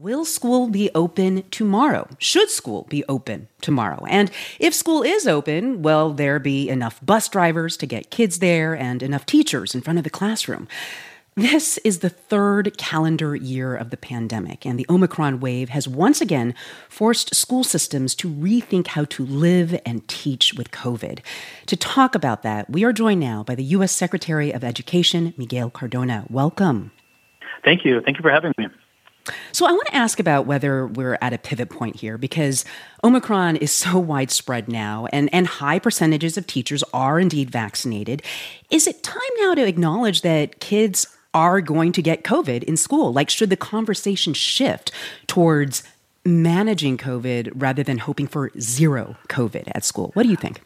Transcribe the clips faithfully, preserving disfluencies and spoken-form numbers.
Will school be open tomorrow? Should school be open tomorrow? And if school is open, will there be enough bus drivers to get kids there and enough teachers in front of the classroom? This is the third calendar year of the pandemic, and the Omicron wave has once again forced school systems to rethink how to live and teach with COVID. To talk about that, we are joined now by the U S Secretary of Education, Miguel Cardona. Welcome. Thank you. Thank you for having me. So I want to ask about whether we're at a pivot point here, because Omicron is so widespread now and, and high percentages of teachers are indeed vaccinated. Is it time now to acknowledge that kids are going to get COVID in school? Like, should the conversation shift towards managing COVID rather than hoping for zero COVID at school? What do you think?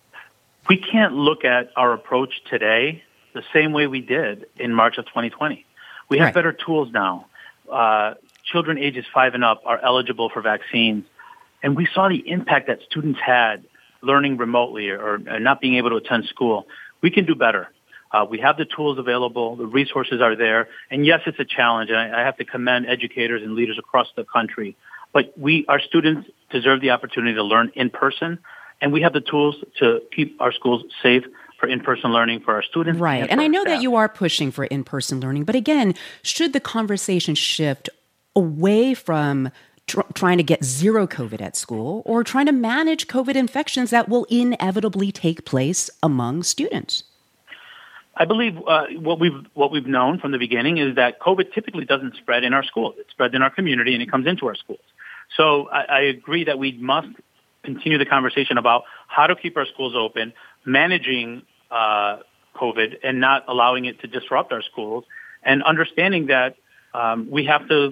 We can't look at our approach today the same way we did in March of twenty twenty. We have right. better tools now. Uh, children ages five and up are eligible for vaccines. And we saw the impact that students had learning remotely or, or not being able to attend school. We can do better. Uh, we have the tools available. The resources are there. And yes, it's a challenge. And I, I have to commend educators and leaders across the country. But we, our students deserve the opportunity to learn in person. And we have the tools to keep our schools safe for in-person learning for our students. Right. And, and I know staff. that you are pushing for in-person learning. But again, should the conversation shift away from tr- trying to get zero COVID at school or trying to manage COVID infections that will inevitably take place among students? I believe uh, what we've what we've known from the beginning is that COVID typically doesn't spread in our schools. It spreads in our community and it comes into our schools. So I, I agree that we must continue the conversation about how to keep our schools open, managing uh, COVID and not allowing it to disrupt our schools, and understanding that um, we have to,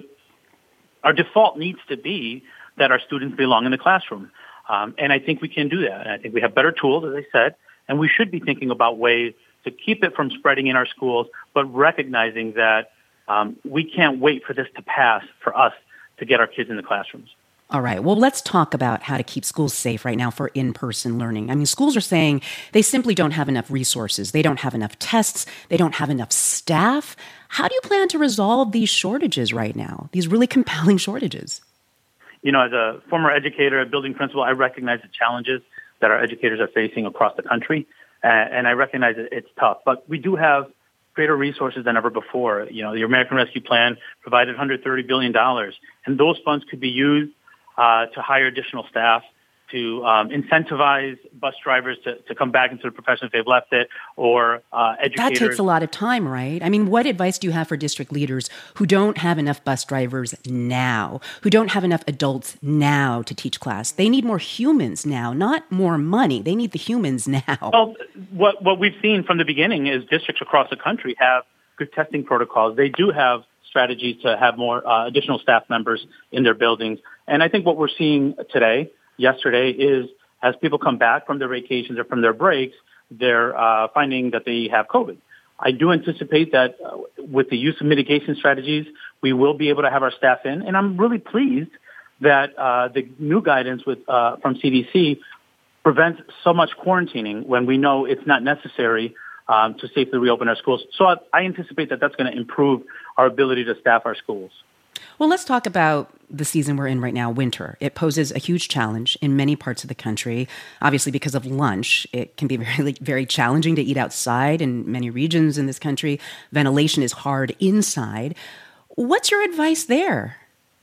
our default needs to be that our students belong in the classroom. Um, and I think we can do that. And I think we have better tools, as I said, and we should be thinking about ways to keep it from spreading in our schools, but recognizing that um, we can't wait for this to pass for us to get our kids in the classrooms. All right. Well, let's talk about how to keep schools safe right now for in-person learning. I mean, schools are saying they simply don't have enough resources. They don't have enough tests. They don't have enough staff. How do you plan to resolve these shortages right now, these really compelling shortages? You know, as a former educator, a building principal, I recognize the challenges that our educators are facing across the country. Uh, and I recognize that it's tough. But we do have greater resources than ever before. You know, the American Rescue Plan provided one hundred thirty billion dollars. And those funds could be used Uh, to hire additional staff, to um, incentivize bus drivers to, to come back into the profession if they've left it, or uh, educators. That takes a lot of time, right? I mean, what advice do you have for district leaders who don't have enough bus drivers now, who don't have enough adults now to teach class? They need more humans now, not more money. They need the humans now. Well, what, what we've seen from the beginning is districts across the country have good testing protocols. They do have strategies to have more uh, additional staff members in their buildings. And I think what we're seeing today, yesterday, is as people come back from their vacations or from their breaks, they're uh, finding that they have COVID. I do anticipate that uh, with the use of mitigation strategies, we will be able to have our staff in. And I'm really pleased that uh, the new guidance with uh, from C D C prevents so much quarantining when we know it's not necessary um, to safely reopen our schools. So I, I anticipate that that's going to improve our ability to staff our schools. Well, let's talk about the season we're in right now, winter. It poses a huge challenge in many parts of the country. Obviously, because of lunch, it can be very, very challenging to eat outside in many regions in this country. Ventilation is hard inside. What's your advice there?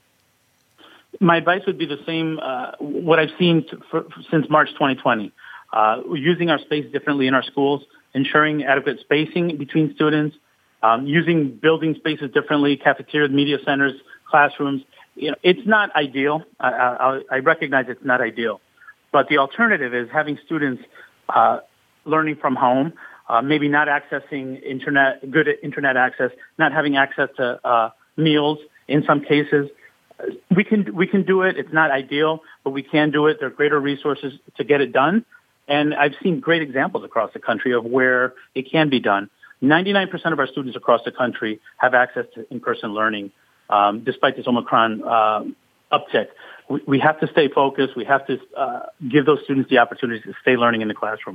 My advice would be the same, uh, what I've seen to, for, since March twenty twenty. Uh, using our space differently in our schools, ensuring adequate spacing between students, um, using building spaces differently, cafeterias, media centers, classrooms. You know, it's not ideal. I, I, I recognize it's not ideal. But the alternative is having students uh, learning from home, uh, maybe not accessing internet, good internet access, not having access to uh, meals in some cases. We can we can do it. It's not ideal, but we can do it. There are greater resources to get it done. And I've seen great examples across the country of where it can be done. ninety-nine percent of our students across the country have access to in-person learning, um, despite this Omicron uh, uptick. We, we have to stay focused. We have to uh, give those students the opportunity to stay learning in the classroom.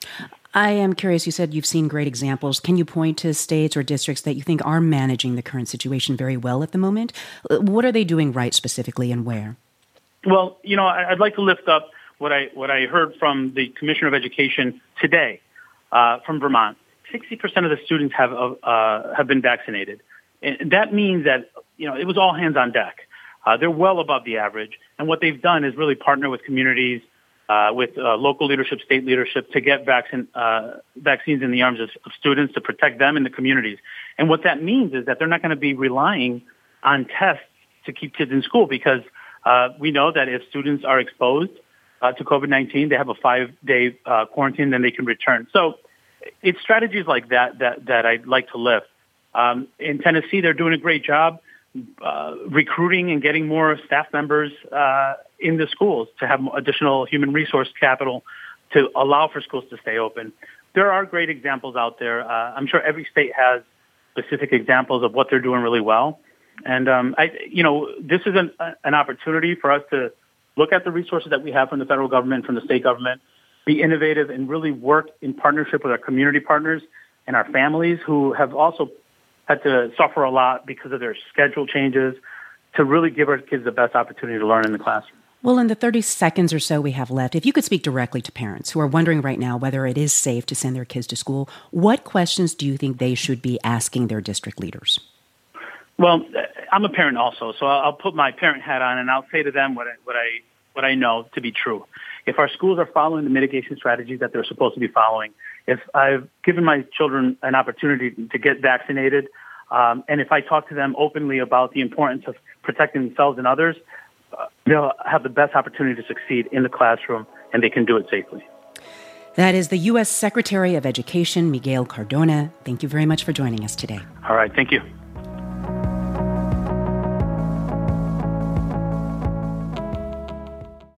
I am curious, you said you've seen great examples. Can you point to states or districts that you think are managing the current situation very well at the moment? What are they doing right specifically and where? Well, you know, I'd like to lift up what I what I heard from the Commissioner of Education today uh, from Vermont. sixty percent of the students have uh, have been vaccinated. And that means that, you know, it was all hands on deck. Uh, they're well above the average. And what they've done is really partner with communities, Uh, with uh, local leadership, state leadership, to get vaccine, uh, vaccines in the arms of, of students to protect them and the communities. And what that means is that they're not going to be relying on tests to keep kids in school, because uh, we know that if students are exposed uh, to COVID nineteen, they have a five-day uh, quarantine, then they can return. So it's strategies like that that, that I'd like to lift. Um, in Tennessee, they're doing a great job uh, recruiting and getting more staff members uh, in the schools to have additional human resource capital to allow for schools to stay open. There are great examples out there. Uh, I'm sure every state has specific examples of what they're doing really well. And, um, I, you know, this is an, an opportunity for us to look at the resources that we have from the federal government, from the state government, be innovative, and really work in partnership with our community partners and our families who have also had to suffer a lot because of their schedule changes, to really give our kids the best opportunity to learn in the classroom. Well, in the thirty seconds or so we have left, if you could speak directly to parents who are wondering right now whether it is safe to send their kids to school, what questions do you think they should be asking their district leaders? Well, I'm a parent also, so I'll put my parent hat on and I'll say to them what I, what I, what I know to be true. If our schools are following the mitigation strategies that they're supposed to be following, if I've given my children an opportunity to get vaccinated, um, and if I talk to them openly about the importance of protecting themselves and others, uh, they'll have the best opportunity to succeed in the classroom, and they can do it safely. That is the U S Secretary of Education, Miguel Cardona. Thank you very much for joining us today. All right. Thank you.